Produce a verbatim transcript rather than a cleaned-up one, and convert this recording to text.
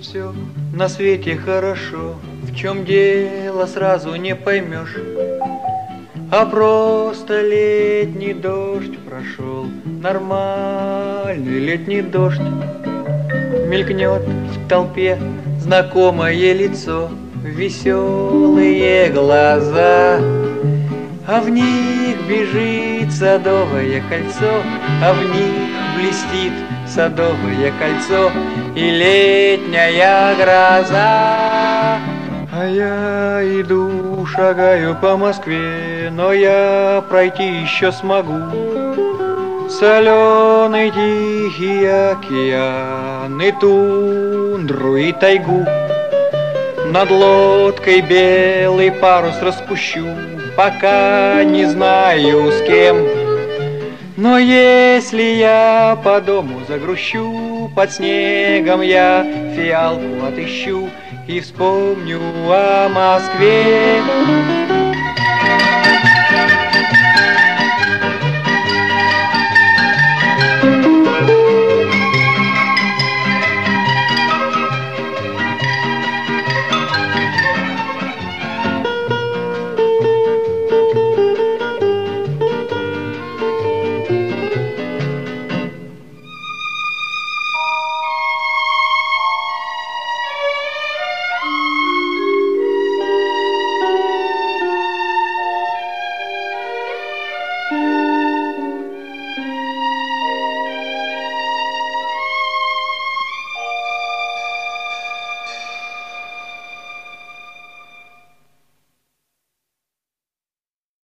все на свете хорошо, в чем дело сразу не поймешь. А просто летний дождь прошел, нормальный летний дождь. Мелькнет в толпе знакомое лицо, веселые глаза, а в них бежит садовое кольцо, а в них блестит садовое кольцо и летняя гроза. А я иду, шагаю по Москве, но я пройти еще смогу соленый тихий океан и тундру и тайгу. Над лодкой белый парус распущу, пока не знаю с кем. Но если я по дому загрущу, под снегом я фиалку отыщу и вспомню о Москве.